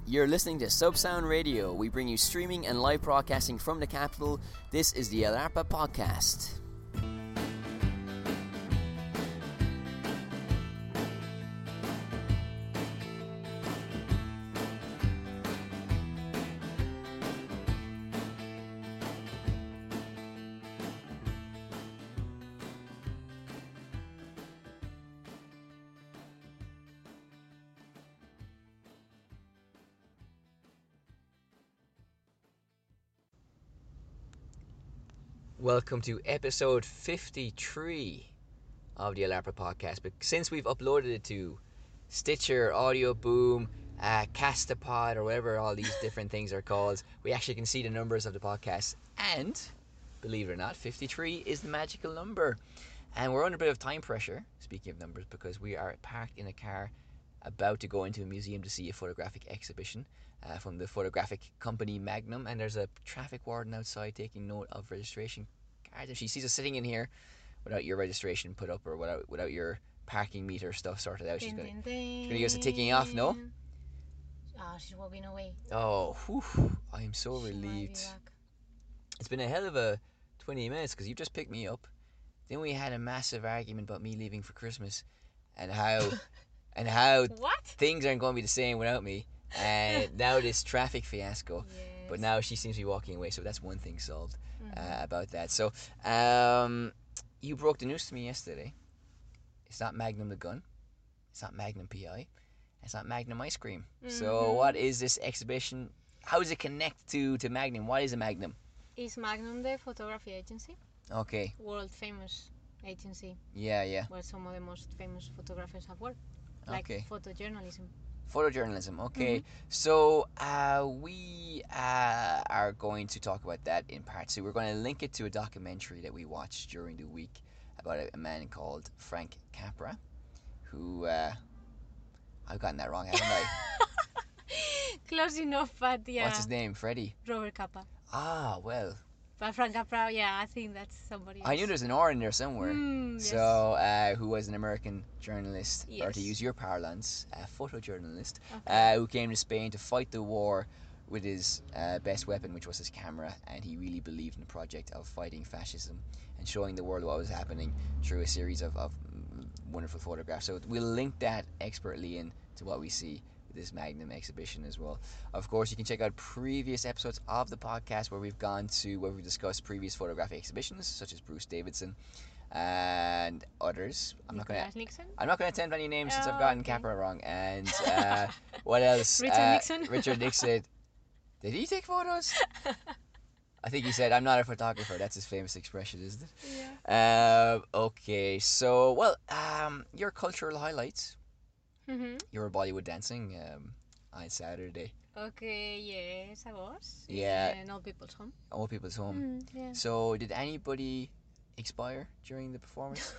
You're listening to Subsound Radio. We bring you streaming and live broadcasting from the capital. This is the El Arpa Podcast. Welcome to episode 53 of the El Arpa Podcast. But since we've uploaded it to Stitcher, Audio Boom, Castapod, or whatever all these different things are called, we actually can see the numbers of the podcast. And, believe it or not, 53 is the magical number. And we're under a bit of time pressure, speaking of numbers, because we are parked in a car about to go into a museum to see a photographic exhibition from the photographic company Magnum, and there's a traffic warden outside taking note of registration cards. If she sees us sitting in here without your registration put up or without your parking meter stuff sorted out, she's going to give us a ticking off, no? Oh, she's walking away. Oh, whew, I am so relieved. It's been a hell of a 20 minutes because you just picked me up. Then we had a massive argument about me leaving for Christmas and how things aren't going to be the same without me. And now this traffic fiasco. Yes. But now she seems to be walking away, so that's one thing solved about that. So you broke the news to me yesterday. It's not Magnum the gun. It's not Magnum PI. It's not Magnum ice cream. So what is this exhibition? How does it connect to Magnum? What is a Magnum? Is Magnum the photography agency? Okay. World famous agency. Yeah. Where some of the most famous photographers have worked. Like photojournalism. Photojournalism, okay. So we are going to talk about that in part two. We're going to link it to a documentary that we watched during the week about a man called Frank Capra, who I've gotten that wrong, haven't I? Close enough, but yeah. What's his name? Freddie? Robert Capa. Ah, well. But Frank Capra, yeah, I think that's somebody else. I knew there's an R in there somewhere. Yes. So, who was an American journalist, or to use your parlance, a photojournalist, who came to Spain to fight the war with his best weapon, which was his camera, and he really believed in the project of fighting fascism and showing the world what was happening through a series of wonderful photographs. So we'll link that expertly in to what we see with this Magnum exhibition as well. Of course, you can check out previous episodes of the podcast where we've discussed previous photographic exhibitions, such as Bruce Davidson and others. I'm not going to attempt any names since I've gotten Capra wrong. And what else? Richard Nixon. Did he take photos? I think he said, "I'm not a photographer." That's his famous expression, isn't it? Yeah. Okay, so, your cultural highlights. Mm-hmm. You were Bollywood dancing on Saturday. Okay, yes, I was. Yeah. In Old People's Home. Old People's Home. Yeah. So, did anybody expire during the performance?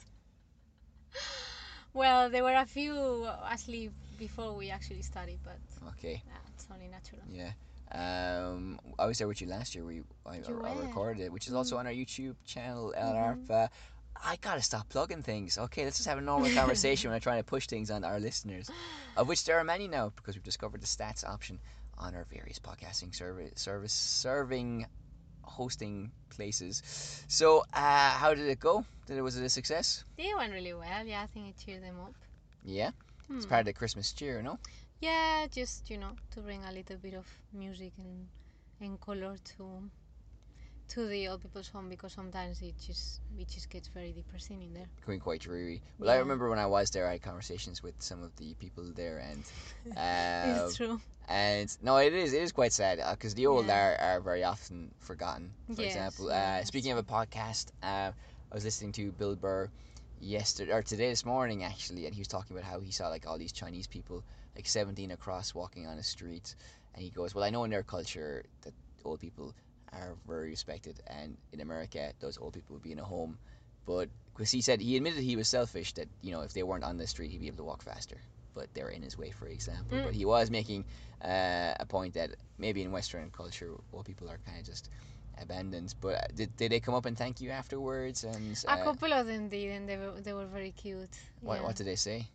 Well, there were a few asleep before we actually started, but okay. It's only natural. Yeah. I was there with you last year. I recorded it, which is also on our YouTube channel, El Arpa. I gotta stop plugging things. Okay, let's just have a normal conversation when I'm trying to push things on our listeners, of which there are many now because we've discovered the stats option on our various podcasting serving hosting places. So, how did it go? Was it a success? It went really well. Yeah, I think it cheered them up. Yeah, it's part of the Christmas cheer, no? Yeah, just to bring a little bit of music and color to the Old People's Home, because sometimes it just gets very depressing in there. Going quite dreary. Well, yeah. I remember when I was there, I had conversations with some of the people there, and it's true. And no, it is quite sad because the old are very often forgotten. For example, speaking of a podcast, I was listening to Bill Burr this morning actually, and he was talking about how he saw like all these Chinese people, like 17 across, walking on the street, and he goes, "Well, I know in their culture that old people are very respected, and in America those old people would be in a home, but because he admitted he was selfish, that if they weren't on the street he'd be able to walk faster, but they're in his way, for example. But he was making a point that maybe in Western culture old people are kind of just abandoned. But did they come up and thank you afterwards? And a couple of them did, and they were very cute. What did they say?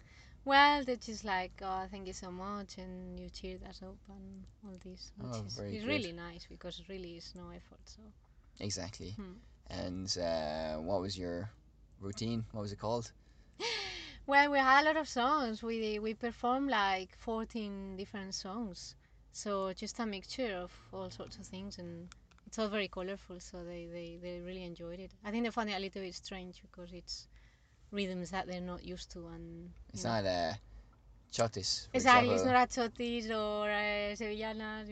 Well, they're just like, oh, thank you so much, and you cheered us up and all this, which Oh, is very it's good. really nice because it really is no effort. So Exactly. hmm. And what was your routine? What was it called? Well, we had a lot of songs. We performed like 14 different songs, so just a mixture of all sorts of things, and it's all very colorful. So they really enjoyed it. I think they found it a little bit strange because it's rhythms that they're not used to, and It's not chotis, for exactly, it's example. not achotis or sevillanas,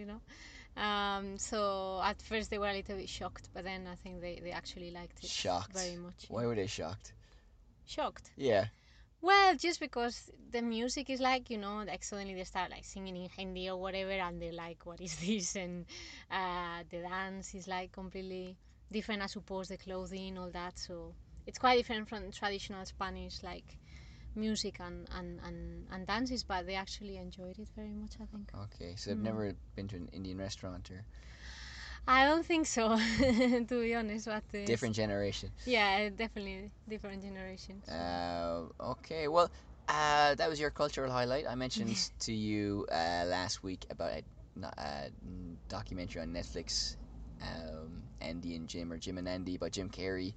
So at first they were a little bit shocked, but then I think they actually liked it very Shocked. much. Why were they shocked? Shocked. Yeah. Well, just because the music is like, like suddenly they start like singing in Hindi or whatever, and they're like, what is this? And the dance is like completely different, I suppose, the clothing, all that. So it's quite different from traditional Spanish, like music and dances, but they actually enjoyed it very much, I think. Okay, so I've never been to an Indian restaurant or I don't think so, to be honest, but different generation. Yeah, definitely different generations. Okay, well, that was your cultural highlight. I mentioned to you last week about a documentary on Netflix, Andy and Jim, or Jim and Andy, by Jim Carrey,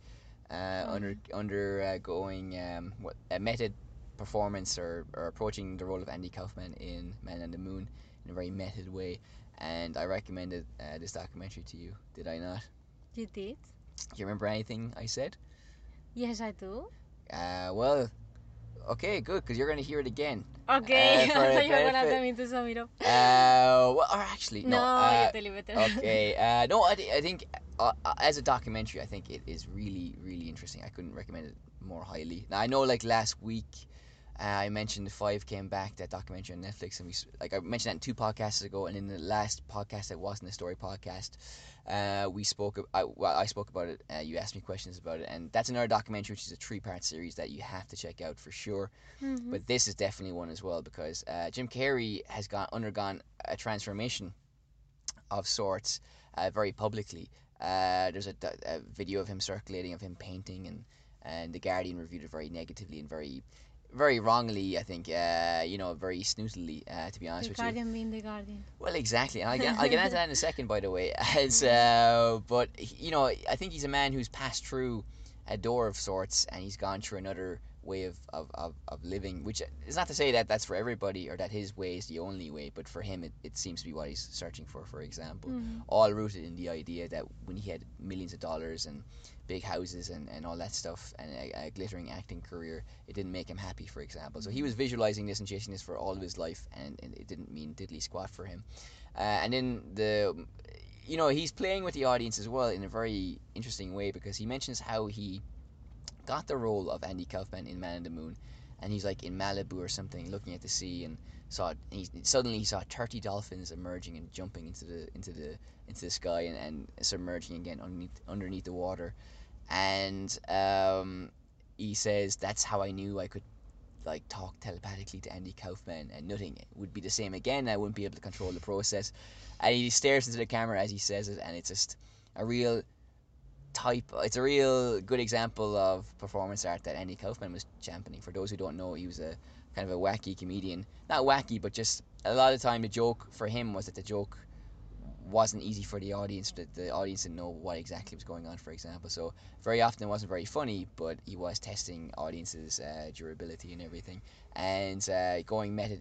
undergoing what a method performance, or approaching the role of Andy Kaufman in Man on the Moon in a very method way. And I recommended this documentary to you. Did I not? You did? Do you remember anything I said? Yes, I do. Well, okay, good, because you're going to hear it again. Okay, For I a thought you were gonna benefit. tell me to sum it up. Well, or actually, no. No, you tell it better. Okay. No, I think as a documentary, I think it is really, really interesting. I couldn't recommend it more highly. Now I know, like last week, I mentioned the Five Came Back, that documentary on Netflix, and I mentioned that in 2 podcasts ago, and in the last podcast that wasn't a story podcast, we spoke. I spoke about it. You asked me questions about it, and that's another documentary, which is a 3-part series that you have to check out for sure. Mm-hmm. But this is definitely one as well, because Jim Carrey has undergone a transformation of sorts, very publicly. There's a video of him circulating of him painting, and the Guardian reviewed it very negatively and very wrongly, I think. Very snootily, to be honest The with you. Guardian being the Guardian. Well, exactly, and I'll get into that in a second, by the way. But I think he's a man who's passed through a door of sorts, and he's gone through another way of living, which is not to say that that's for everybody, or that his way is the only way, but for him it seems to be what he's searching for example. All rooted in the idea that when he had millions of dollars and big houses and all that stuff, and a glittering acting career, it didn't make him happy, for example. So he was visualizing this and chasing this for all of his life, and it didn't mean diddly squat for him. And then he's playing with the audience as well in a very interesting way, because he mentions how he got the role of Andy Kaufman in Man on the Moon, and he's like in Malibu or something, looking at the sea, and suddenly he saw 30 dolphins emerging and jumping into the sky, and submerging again underneath the water, and he says, that's how I knew I could like talk telepathically to Andy Kaufman, and nothing would be the same again. I wouldn't be able to control the process. And he stares into the camera as he says it, and it's just a real it's a real good example of performance art that Andy Kaufman was championing. For those who don't know, he was a kind of a wacky comedian. Not wacky, but just a lot of the time the joke for him was that the joke wasn't easy for the audience, that the audience didn't know what exactly was going on, for example. So very often it wasn't very funny, but he was testing audiences' durability and everything, and going method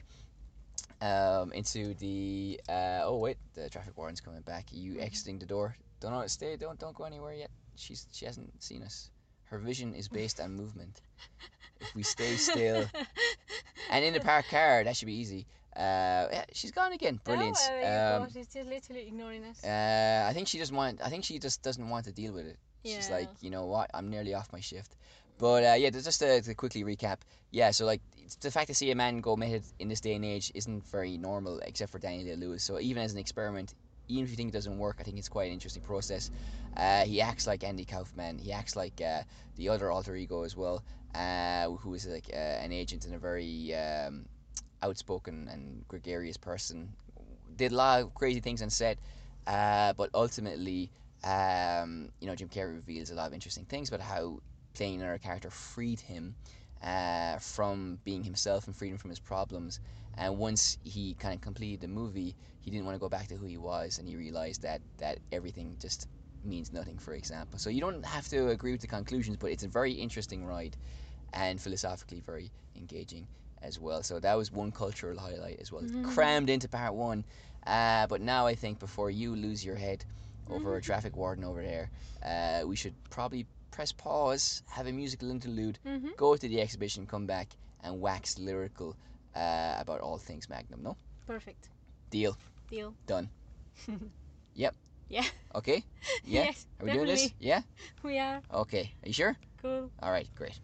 oh wait, the traffic warden's coming back. Are you exiting the door? Don't go anywhere yet. She hasn't seen us. Her vision is based on movement. If we stay still and in the parked car, that should be easy. Yeah, she's gone again. Brilliant. Oh, well, there you go. She's just literally ignoring us. I think she just doesn't want to deal with it. Yeah. She's like, you know what? I'm nearly off my shift. But yeah, just to quickly recap. Yeah, so like the fact to see a man go method in this day and age isn't very normal, except for Daniel Day-Lewis. So even as an experiment, even if you think it doesn't work, I think it's quite an interesting process. He acts like Andy Kaufman. He acts like the other alter ego as well, who is like an agent and a very outspoken and gregarious person. Did a lot of crazy things on set, but ultimately, Jim Carrey reveals a lot of interesting things about how playing another character freed him, from being himself and freedom from his problems. And once he kind of completed the movie, he didn't want to go back to who he was, and he realized that everything just means nothing, for example. So you don't have to agree with the conclusions, but it's a very interesting ride and philosophically very engaging as well. So that was one cultural highlight as well, crammed into part one. But now I think before you lose your head over a traffic warden over there, we should probably press pause, have a musical interlude, go to the exhibition, come back, and wax lyrical about all things Magnum. No? Perfect. Deal. Done. Yep. Yeah. Okay? Yeah? Yes, Are we doing this? Yeah? We are. Okay. Are you sure? Cool. All right, great.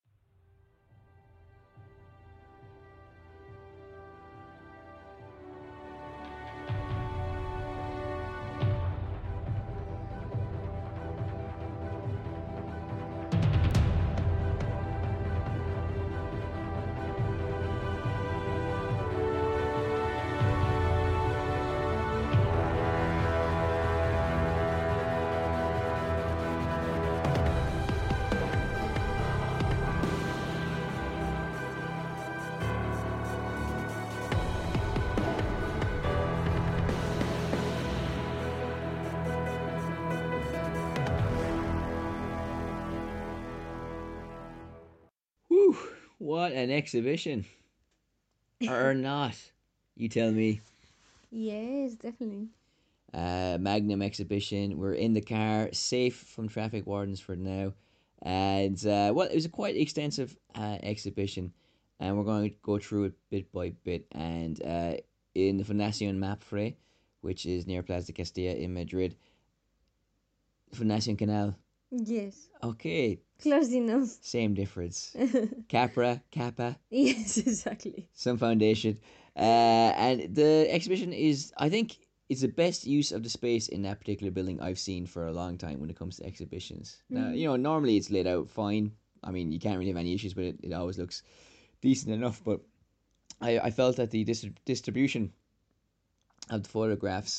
Whew, what an exhibition. Or not. You tell me. Yes, definitely. Magnum exhibition. We're in the car, safe from traffic wardens for now. And, well, it was a quite extensive exhibition. And we're going to go through it bit by bit. And in the Fundación Mapfre, which is near Plaza de Castilla in Madrid, Fundación Canal. Yes. Okay. Close enough. Same difference. Capra, Kappa. Yes, exactly. Some foundation. And the exhibition is, I think, it's the best use of the space in that particular building I've seen for a long time when it comes to exhibitions. Now, normally it's laid out fine. I mean, you can't really have any issues with it. It always looks decent enough. But I felt that the distribution of the photographs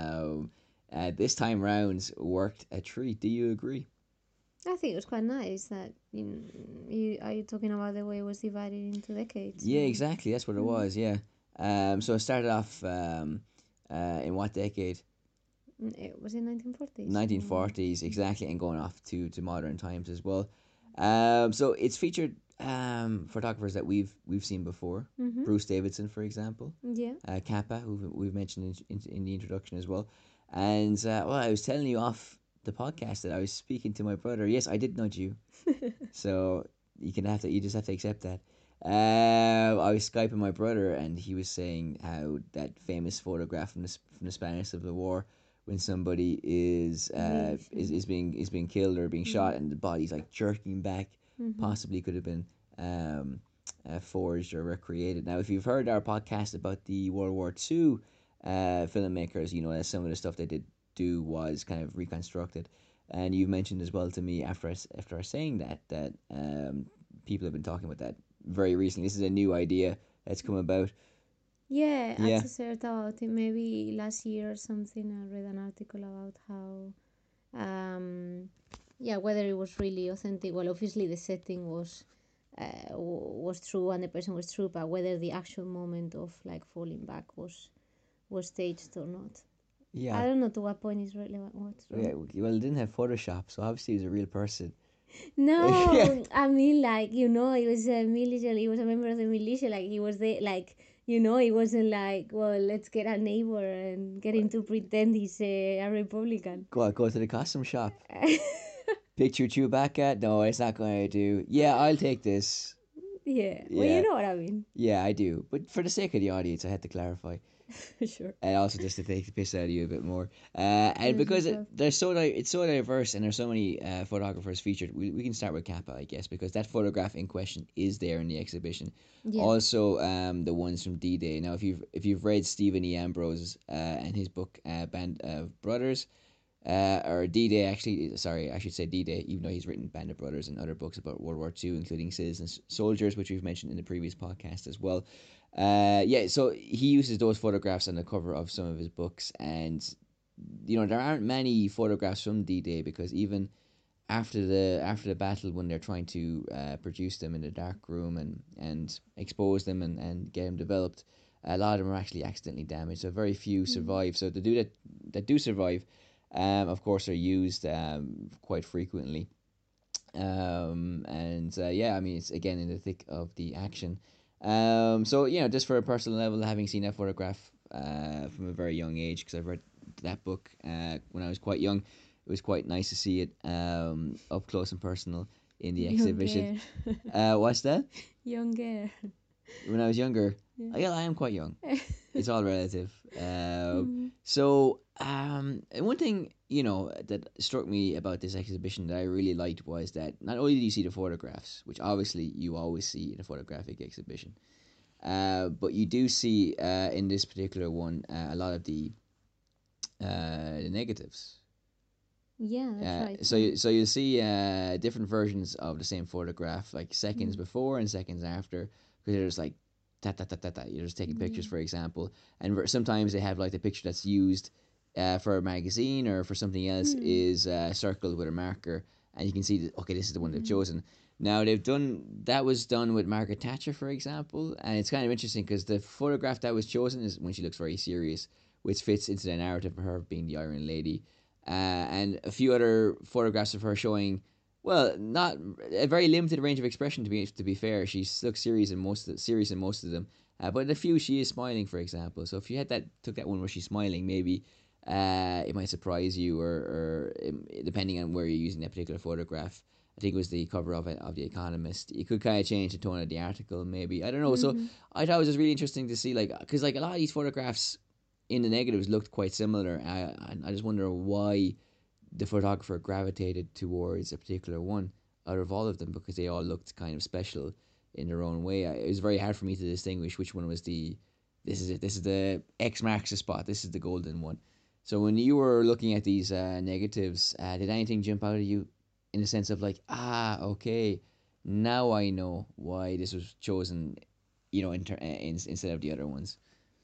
this time round worked a treat. Do you agree? I think it was quite nice that are you talking about the way it was divided into decades? Yeah, exactly. That's what it was. Yeah. So it started off in what decade? It was in 1940s. 1940s, exactly, and going off to modern times as well. So it's featured photographers that we've seen before. Bruce Davidson, for example. Yeah. Kappa, who we've mentioned in the introduction as well. And well, I was telling you off the podcast that I was speaking to my brother. Yes, I did nudge you. So you just have to accept that. I was Skyping my brother, and he was saying how that famous photograph from the Spanish Civil War, when somebody is being killed or being shot, and the body's like jerking back, possibly could have been forged or recreated. Now, if you've heard our podcast about the World War II filmmakers, you know that some of the stuff they did do was kind of reconstructed. And you've mentioned as well to me after I saying that people have been talking about that very recently. This is a new idea that's come about. Yeah, I just heard about it maybe last year or something. I read an article about how, whether it was really authentic. Well, obviously the setting was true and the person was true, but whether the actual moment of like falling back was staged or not. Yeah. I don't know to what point is relevant. What's wrong? Yeah, well, it didn't have Photoshop, so obviously he was a real person. No, I mean, like, it was a militia. He was a member of the militia. Like, he was there, like, it wasn't like, well, let's get a neighbor and get him to pretend he's a Republican. Go to the costume shop. Picture Chewbacca? No, it's not going to do. Yeah, I'll take this. Yeah, well, you know what I mean. Yeah, I do. But for the sake of the audience, I had to clarify. Sure. And also just to take the piss out of you a bit more. And because it's so diverse and there's so many photographers featured, we can start with Kappa, I guess, because that photograph in question is there in the exhibition. Yeah. Also, the ones from D-Day. Now, if you've read Stephen E. Ambrose and his book Band of Brothers, or D-Day, actually, sorry, I should say D-Day, even though he's written Band of Brothers and other books about World War II, including Citizen Soldiers, which we've mentioned in the previous podcast as well. So he uses those photographs on the cover of some of his books, and there aren't many photographs from D-Day, because even after the battle, when they're trying to produce them in a dark room and expose them and get them developed, a lot of them are actually accidentally damaged. So very few survive. So the do that do survive, of course, are used quite frequently. And yeah, I mean, it's again in the thick of the action. So just for a personal level, having seen that photograph from a very young age, because I've read that book when I was quite young, it was quite nice to see it up close and personal in the exhibition. Younger. What's that? Younger. When I was younger, Yeah. yeah, I am quite young. It's all relative. Mm. So and one thing that struck me about this exhibition that I really liked was that not only do you see the photographs, which obviously you always see in a photographic exhibition, but you do see in this particular one a lot of the negatives. Yeah, that's right. So Yeah. you see different versions of the same photograph, like seconds Mm. before and seconds after, because they're just like you're just taking pictures, Yeah. for example, and sometimes they have like the picture that's used for a magazine or for something else Mm. is circled with a marker, and you can see that okay, this is the one they've Mm. chosen. Now they've done that was done with Margaret Thatcher, for example, and it's kind of interesting because the photograph that was chosen is when she looks very serious, which fits into the narrative of her being the Iron Lady, and a few other photographs of her showing, well, not a very limited range of expression. To be fair, she looks serious in most of them. But in a few, she is smiling, for example. So if you took that one where she's smiling, maybe it might surprise you, or depending on where you're using that particular photograph. I think it was the cover of the Economist. You could kind of change the tone of the article, maybe. I don't know. So Mhm. I thought it was just really interesting to see, like, because like a lot of these photographs in the negatives looked quite similar. I just wonder why the photographer gravitated towards a particular one out of all of them, because they all looked kind of special in their own way. It was very hard for me to distinguish which one was the this is it. This is the X marks the spot. This is the golden one. So when you were looking at these negatives, did anything jump out at you in the sense of like, okay, now I know why this was chosen, instead of the other ones?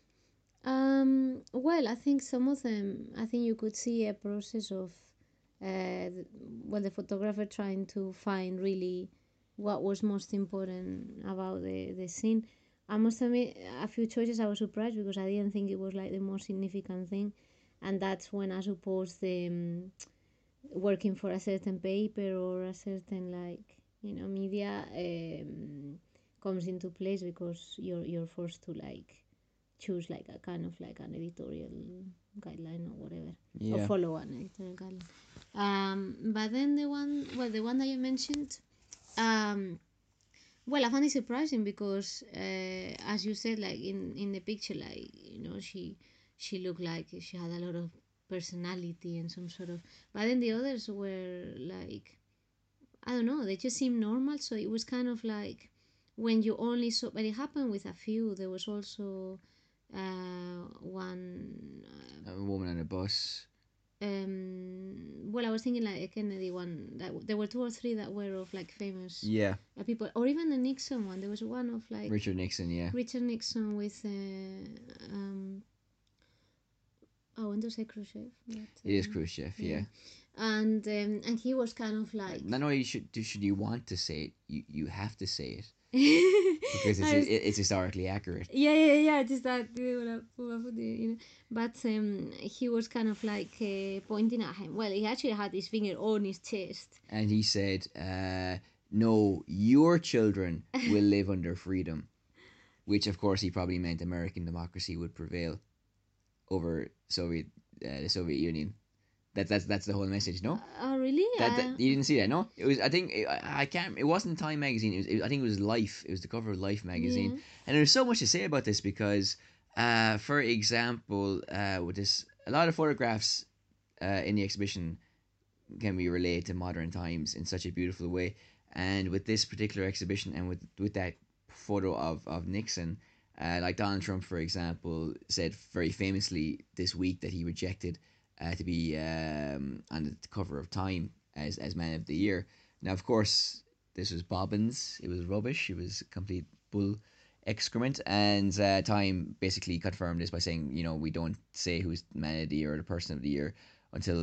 Well, I think some of them, I think you could see a process of, uh, th- the photographer trying to find really what was most important about the scene. I must admit, a few choices I was surprised because I didn't think it was like the most significant thing, and that's when I suppose the working for a certain paper or a certain media comes into place because you're forced to choose like a kind of like an editorial guideline or whatever, or Yeah. follow an editorial guideline. But then the one that you mentioned, um, well, I found it surprising because, as you said, like in the picture, like she looked like she had a lot of personality and some sort of. But then the others were like, I don't know, they just seemed normal. So it was kind of like when you only saw, but it happened with a few. There was also one. A woman on a bus. Well, I was thinking like a Kennedy one. There were two or three that were of like famous Yeah. people, or even the Nixon one. There was one of like Richard Nixon. Yeah. Richard Nixon with I want to say Khrushchev, but It is Khrushchev. yeah, Yeah. and he was kind of like Not only should you want to say it, you have to say it because I was, it's historically accurate. yeah, just that but he was kind of like pointing at him. Well, he actually had his finger on his chest. And he said, "No, your children will live under freedom," which of course he probably meant American democracy would prevail over the Soviet Union. That's the whole message. No, Oh, really? that you didn't see that. No, it was. I think I can't. It wasn't Time magazine. I think it was Life. It was the cover of Life magazine, Yeah. and there's so much to say about this because, for example, with this, a lot of photographs in the exhibition can be related to modern times in such a beautiful way. And with this particular exhibition, and with that photo of Nixon, like Donald Trump, for example, said very famously this week that he rejected to be on the cover of Time as Man of the Year. Now, of course, this was bobbins. It was rubbish. It was complete bull excrement. And Time basically confirmed this by saying, we don't say who's Man of the Year or the Person of the Year until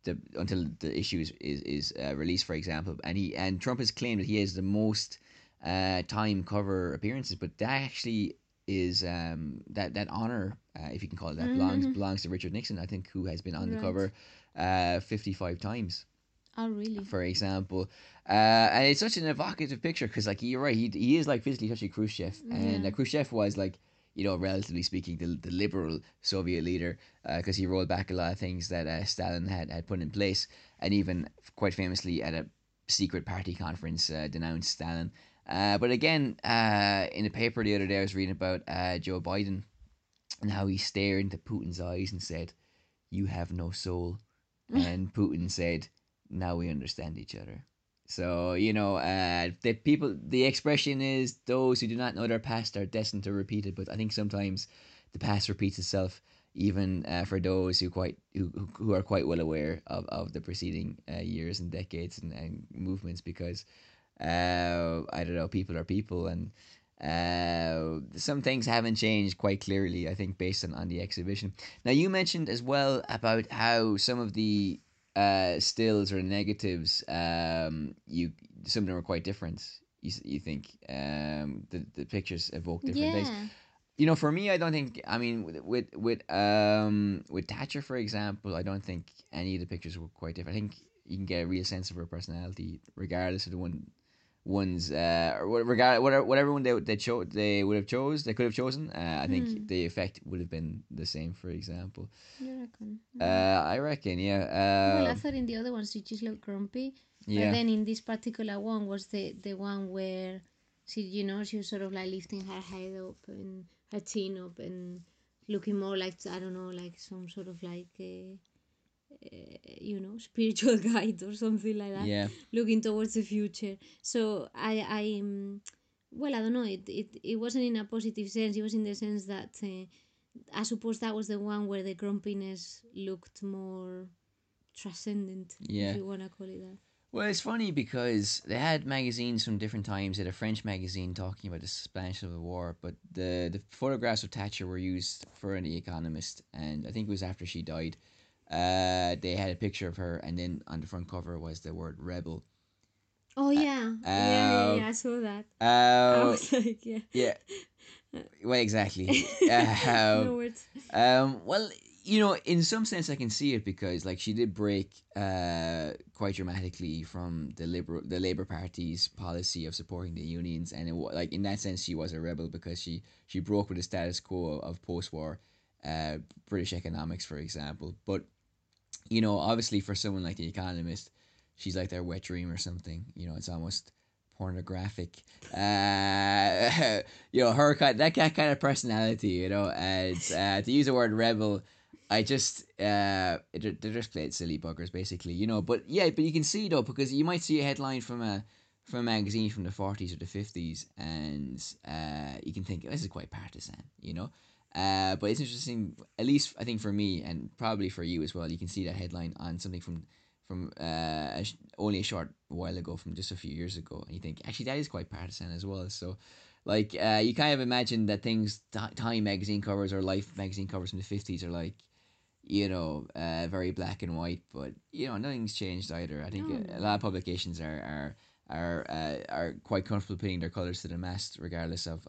until the issue is released, for example. And Trump has claimed that he has the most time cover appearances, but that actually is that honor, if you can call it that, belongs to Richard Nixon, I think, who has been on the cover 55 times. Oh, really? For example, and it's such an evocative picture because, like, you're right, he is like physically touching Khrushchev, and Khrushchev was like, relatively speaking, the liberal Soviet leader, because he rolled back a lot of things that Stalin had put in place, and even quite famously at a secret party conference denounced Stalin. But again, in the paper the other day, I was reading about Joe Biden and how he stared into Putin's eyes and said, "You have no soul," and Putin said, "Now we understand each other." So, the expression is, those who do not know their past are destined to repeat it. But I think sometimes the past repeats itself, even for those who are quite well aware of the preceding years and decades and movements, because I don't know, people are people, and some things haven't changed quite clearly, I think, based on the exhibition. Now, you mentioned as well about how some of the stills or negatives, some of them are quite different. You think the pictures evoke different things. For me, I don't think. I mean, with Thatcher, for example, I don't think any of the pictures were quite different. I think you can get a real sense of her personality regardless of the ones or whatever one they could have chosen. I think the effect would have been the same. For example, you reckon? I reckon, yeah. Well, I thought in the other ones she just looked grumpy, but then in this particular one was the one where she was sort of like lifting her head up and her chin up and looking more like, I don't know, like some sort of like spiritual guide or something like that, looking towards the future. So well, I don't know, it wasn't in a positive sense. It was in the sense that I suppose that was the one where the grumpiness looked more transcendent, if you want to call it that. Well, it's funny because they had magazines from different times. They had a French magazine talking about the Spanish Civil War, but the photographs of Thatcher were used for The Economist, and I think it was after she died. They had a picture of her, and then on the front cover was the word "rebel." Oh yeah, yeah, I saw that. I was like, yeah. Well, exactly. No words. Well, in some sense, I can see it because, like, she did break quite dramatically from the Labour Party's policy of supporting the unions, and like, in that sense, she was a rebel because she broke with the status quo of post-war British economics, for example. But obviously, for someone like The Economist, she's like their wet dream or something. It's almost pornographic. Her that kind of personality. And to use the word rebel, I just they're just played silly buggers, basically. But you can see, though, because you might see a headline from a magazine from the 40s or the 50s, and you can think, this is quite partisan. But it's interesting, at least I think for me, and probably for you as well. You can see that headline on something from only a short while ago, from just a few years ago, and you think, actually, that is quite partisan as well. So, like, you kind of imagine that things, Time magazine covers or Life magazine covers from the 50s are like, very black and white, but nothing's changed either. I think a lot of publications are quite comfortable putting their colours to the mast, regardless of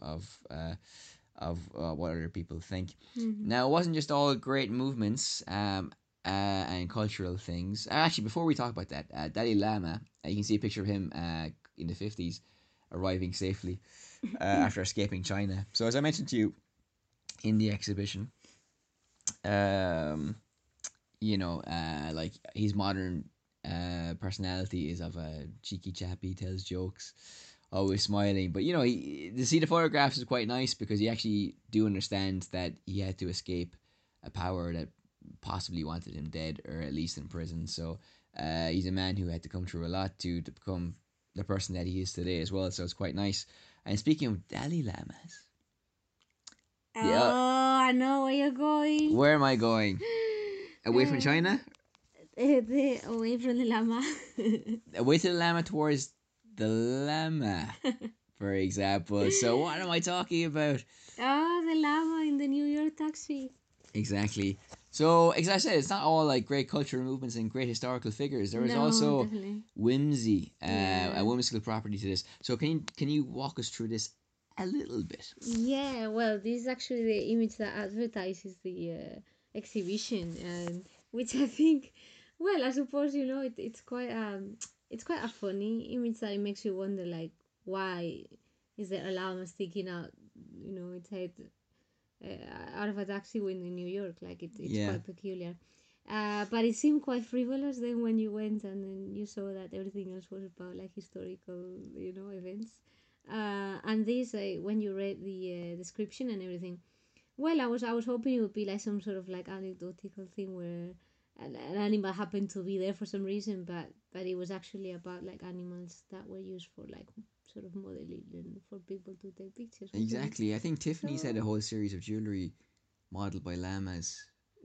what other people think. Now, it wasn't just all great movements and cultural things. Actually, before we talk about that, Dalai Lama, you can see a picture of him in the 50s arriving safely after escaping China. So, as I mentioned to you in the exhibition, like, his modern personality is of a cheeky chap. He tells jokes, always smiling. But to see the photographs is quite nice because you actually do understand that he had to escape a power that possibly wanted him dead, or at least in prison. So he's a man who had to come through a lot to become the person that he is today as well. So it's quite nice. And speaking of Dalai Lamas, I know where you're going. Where am I going? Away from China? Away from the llama. Away to the llama, towards the llama, for example. So what am I talking about? The llama in the New York taxi. Exactly. So, as I said, it's not all like great cultural movements and great historical figures. There is No, also definitely. whimsy, Yeah. a whimsical property to this. So, can you walk us through this a little bit? Yeah, well, this is actually the image that advertises the exhibition, and which I think, well, I suppose it's quite a funny image that it makes you wonder, like, why is there a llama sticking out, its head out of a taxi window in New York? Like, it's Yeah, quite peculiar. But it seemed quite frivolous then when you went and then you saw that everything else was about like historical, events. And this, when you read the description and everything, well, I was hoping it would be like some sort of like anecdotal thing where an animal happened to be there for some reason, but it was actually about like animals that were used for like sort of modeling and for people to take pictures with them. exactly. I think Tiffany's had a So whole series of jewelry modeled by llamas.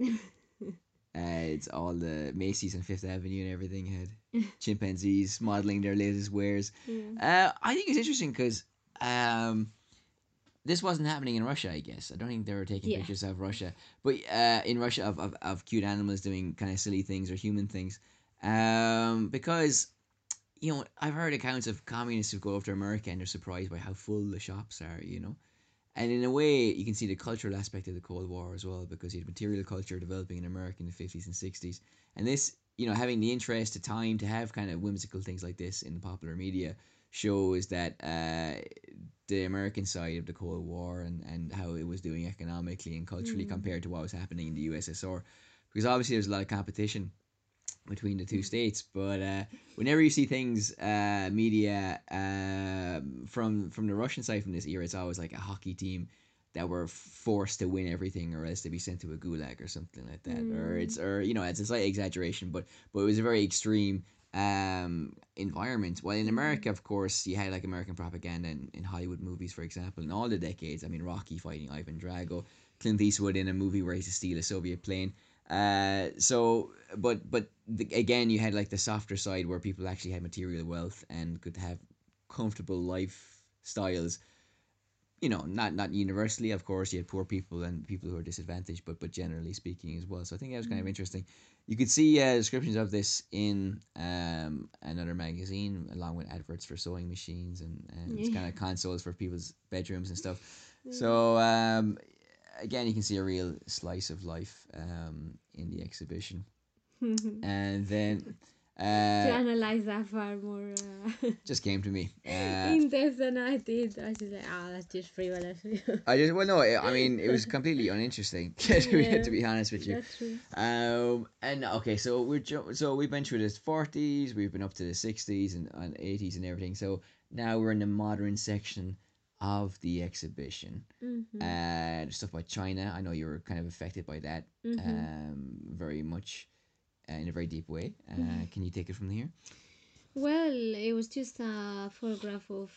It's all the Macy's and Fifth Avenue and everything had chimpanzees modeling their latest wares. yeah, I think it's interesting because um, this wasn't happening in Russia, I guess. I don't think they were taking yeah. pictures of Russia, but in Russia of cute animals doing kind of silly things or human things. Because I've heard accounts of communists who go over to America and they're surprised by how full the shops are. And in a way, you can see the cultural aspect of the Cold War as well, because you had material culture developing in America in the 50s and 60s. And this, having the interest, the time to have kind of whimsical things like this in the popular media shows that the American side of the Cold War and how it was doing economically and culturally Mm. compared to what was happening in the USSR. Because obviously there's a lot of competition between the two states. But whenever you see things, media from the Russian side from this era, it's always like a hockey team that were forced to win everything, or else to be sent to a gulag or something like that. It's a slight exaggeration, but it was a very extreme environment. While in Mm. America, of course, you had like American propaganda in Hollywood movies, for example, in all the decades. I mean, Rocky fighting Ivan Drago, Clint Eastwood in a movie where he's to steal a Soviet plane. Again, you had like the softer side where people actually had material wealth and could have comfortable lifestyles. Not universally, of course. You had poor people and people who are disadvantaged, but generally speaking as well. So I think that was kind of Mm. interesting. You could see descriptions of this in another magazine, along with adverts for sewing machines and Yeah. kind of consoles for people's bedrooms and stuff. Yeah. So again, you can see a real slice of life in the exhibition. And then To uh, analyze that far more just came to me. in depth than I did, I was just like, that's just frivolous. I just well no, I mean it was completely uninteresting to Yeah, be honest with you. that's true. And okay, so we've been through the 40s, we've been up to the 60s and 80s and everything. So now we're in the modern section of the exhibition. Mm-hmm. Stuff about China. I know you were kind of affected by that, Mm-hmm. very much in a very deep way. Can you take it from here? Well, it was just a photograph of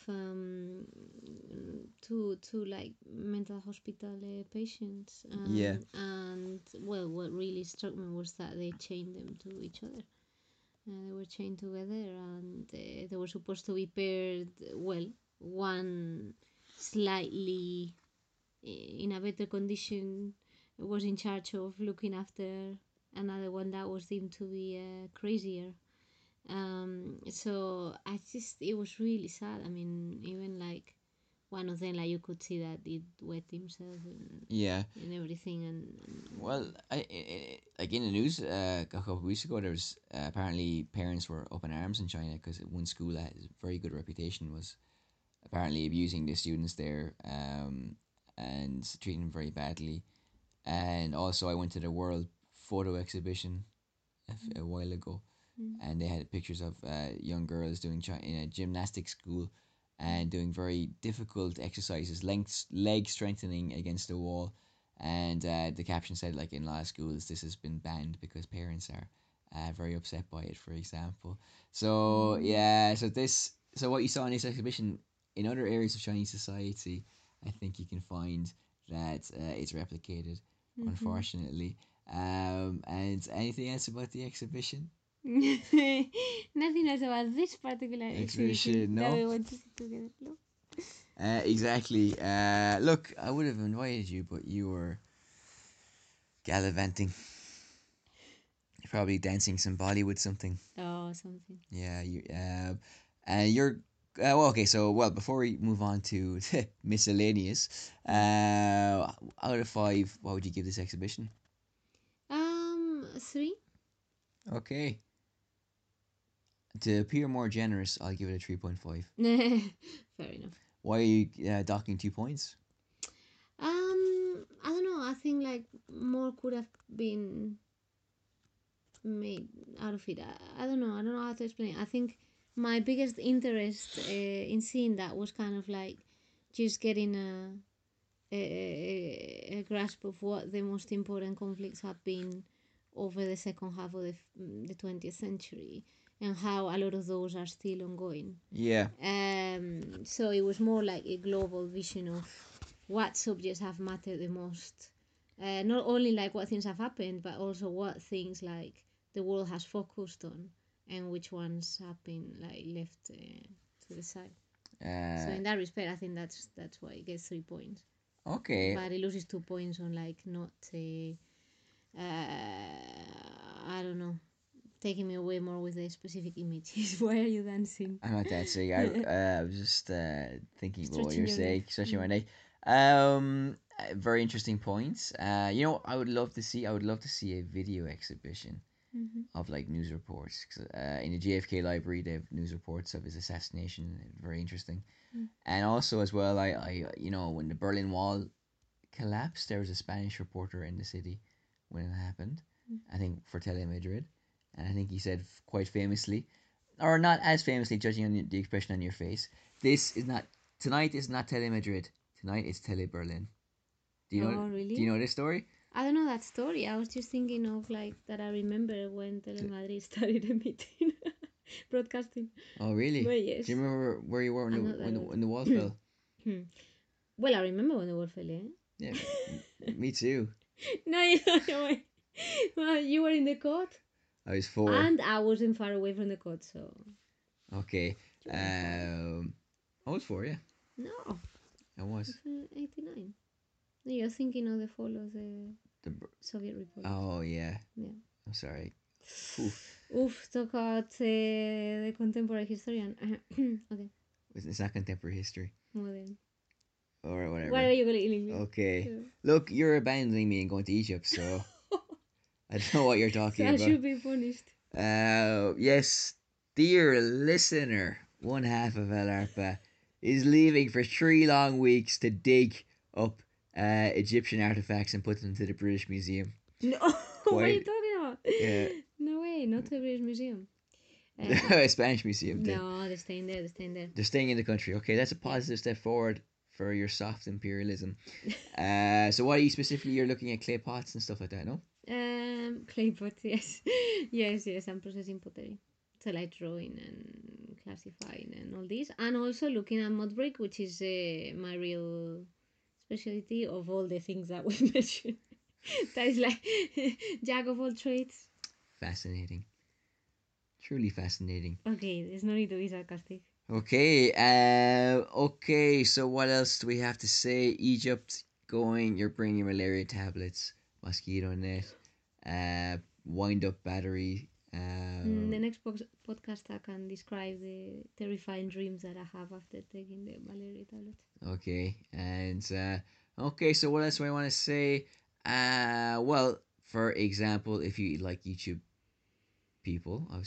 two like mental hospital patients, Yeah. and well, what really struck me was that they chained them to each other. They were chained together, and they were supposed to be paired. Well, one slightly in a better condition was in charge of looking after another one that was deemed to be crazier. So I just it was really sad. I mean, even like one of them, like you could see that it wet himself Yeah. and everything, Well, like in the news a couple of weeks ago, there was apparently parents were up in arms in China because one school that has a very good reputation was apparently abusing the students there and treating them very badly. And also, I went to the World Photo Exhibition a while ago, and they had pictures of young girls doing in a gymnastics school and doing very difficult exercises, leg strengthening against the wall. And the caption said, like in a lot of schools, this has been banned because parents are very upset by it, for example. So mm, yeah, so what you saw in this exhibition in other areas of Chinese society, I think you can find that it's replicated, mm-hmm. unfortunately. And anything else about the exhibition? Nothing else about this particular exhibition Exhibition, that no. we want to see together. No. Exactly. Look, I would have invited you, but you were gallivanting. probably dancing some Bollywood something. Oh, something. Yeah, and you're well, okay. So, well, before we move on to miscellaneous, out of five, what would you give this exhibition? 3. Okay, to appear more generous, I'll give it a 3.5. Fair enough. Why are you docking 2 points? I don't know. I think like more could have been made out of it. I don't know. I don't know how to explain it. I think my biggest interest in seeing that was kind of like just getting a grasp of what the most important conflicts have been over the second half of the 20th century and how a lot of those are still ongoing. Yeah. So it was more like a global vision of what subjects have mattered the most. Not only like what things have happened, but also what things like the world has focused on and which ones have been like left to the side. So in that respect, I think that's why it gets 3 points. Okay. But it loses 2 points on like not I don't know, taking me away more with the specific images. Why are you dancing? I'm not dancing. I was just thinking about what you're saying, stretching my neck. Very interesting points. You know, I would love to see. I would love to see a video exhibition of like news reports. 'Cause, in the JFK library, they have news reports of his assassination. Very interesting. And also as well, you know, when the Berlin Wall collapsed, there was a Spanish reporter in the city when it happened. I think for Telemadrid, and I think he said quite famously, or not as famously, judging on the expression on your face, this is not tonight. Is not Telemadrid. Tonight it's Tele Berlin. Do you know? Oh, really? Do you know this story? I don't know that story. I was just thinking of like that. I remember when Telemadrid started emitting broadcasting. Oh, really? But yes. Do you remember where you were when the wall fell? Well, I remember when the wall fell. Yeah, me too. No, well, you were in the court. I was 4. And I wasn't far away from the court, so. Okay. I was 4, yeah. No. I was. 89. You're thinking of the fall of the Soviet Republic. Oh, yeah. Yeah. I'm sorry. Talk about the contemporary historian. Okay. It's not contemporary history. Modern. Or whatever. Why are you going to English? Okay. Yeah. Look, you're abandoning me and going to Egypt, so I don't know what you're talking about. I should be punished. Yes, dear listener, one half of El Arpa is leaving for 3 long weeks to dig up Egyptian artifacts and put them to the British Museum. No, what are you talking about? Yeah. No way, not to the British Museum. A Spanish museum. No, they're staying there. They're staying in the country. Okay, that's a positive step forward for your soft imperialism. So what are you specifically? You're looking at clay pots and stuff like that, no? Clay pots, yes. yes. I'm processing pottery. So like drawing and classifying and all this. And also looking at mud brick, which is my real specialty of all the things that we mentioned. That is like jack of all trades. Fascinating. Truly fascinating. Okay, there's no need to be sarcastic. Okay, so what else do we have to say? Egypt going, you're bringing malaria tablets, mosquito net, wind up battery. The next podcast I can describe the terrifying dreams that I have after taking the malaria tablets. Okay, and okay, so what else do I want to say? Well, for example, if you like YouTube people, I was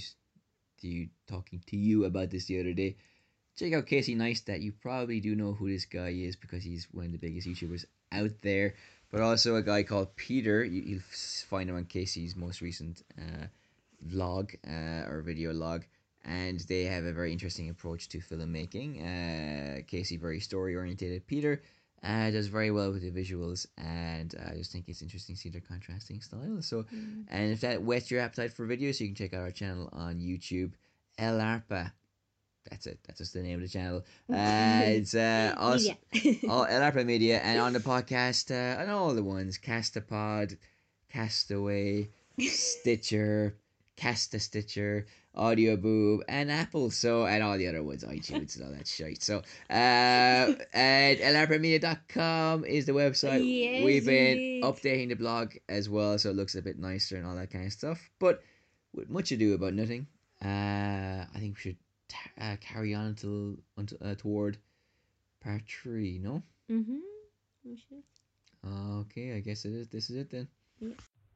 talking to you about this the other day. Check out Casey Neistat. You probably do know who this guy is because he's one of the biggest YouTubers out there. But also a guy called Peter. You'll find him on Casey's most recent vlog or video log. And they have a very interesting approach to filmmaking. Casey, very story oriented. Peter does very well with the visuals, and I just think it's interesting to see their contrasting styles. So, and if that whets your appetite for videos, you can check out our channel on YouTube, El Arpa. That's it. That's just the name of the channel. It's also El Arpa Media, and on the podcast, I know all the ones: Castapod, Castaway, Stitcher, Casta Stitcher, Audio Boom, and Apple. So, and all the other ones, iTunes and all that shit. So, and elarpamedia.com is the website. Yes, We've been indeed. updating the blog as well, so it looks a bit nicer and all that kind of stuff. But with much ado about nothing, I think we should carry on until toward part 3. No. We should. Okay, I guess it is. This is it then. Yeah.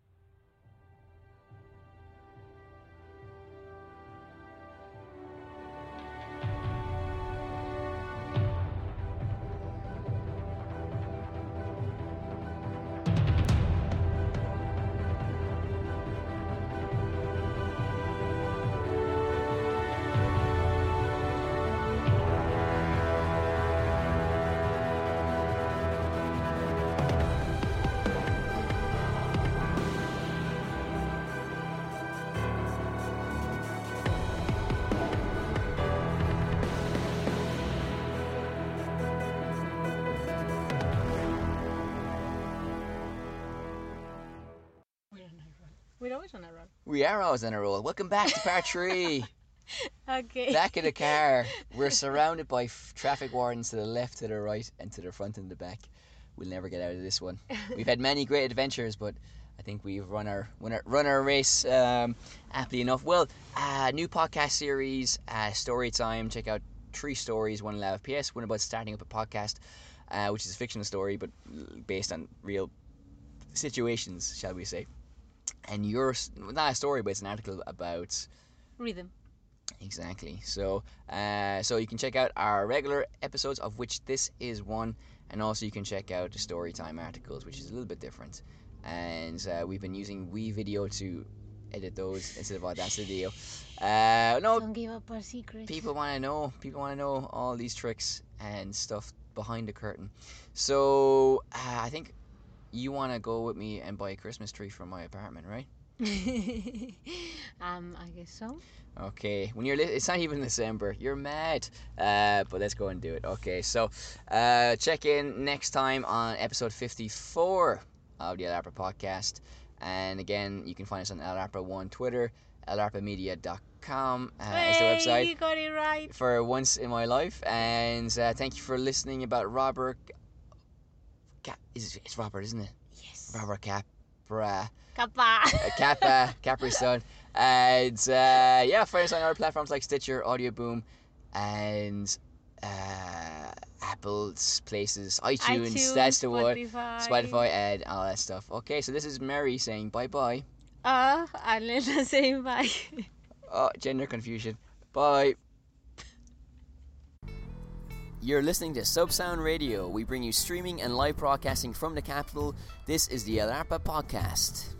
We're always on a roll. We are always on a roll. Welcome back to part 3. Okay. Back in the car. We're surrounded by traffic wardens to the left, to the right, and to the front and the back. We'll never get out of this one. We've had many great adventures, but I think we've run our race aptly enough. Well, new podcast series, story time. Check out 3 stories, one live PS, one about starting up a podcast, which is a fictional story, but based on real situations, shall we say. And yours, not a story, but it's an article about rhythm. Exactly. So you can check out our regular episodes, of which this is one, and also you can check out the Storytime articles, which is a little bit different. And we've been using WeVideo to edit those instead of Audacity. No, don't give up our secrets. People want to know. People want to know all these tricks and stuff behind the curtain. So I think you want to go with me and buy a Christmas tree for my apartment, right? I guess so. Okay, when it's not even December, you're mad. But let's go and do it. Okay, so check in next time on episode 54 of the El Arpa podcast. And again, you can find us on El Arpa1 Twitter, elarpamedia.com is the website. You got it right. For once in my life. And thank you for listening about Robert. It's Robert, isn't it? Yes. Robert Capra. Kappa. Capri-Sun. And find us on other platforms like Stitcher, Audio Boom, and Apple's places, iTunes, that's the Spotify. one, Spotify, and all that stuff. Okay, so this is Mary saying bye-bye. And Lena saying bye. Oh, gender confusion. Bye. You're listening to Subsound Radio. We bring you streaming and live broadcasting from the capital. This is the El Arpa podcast.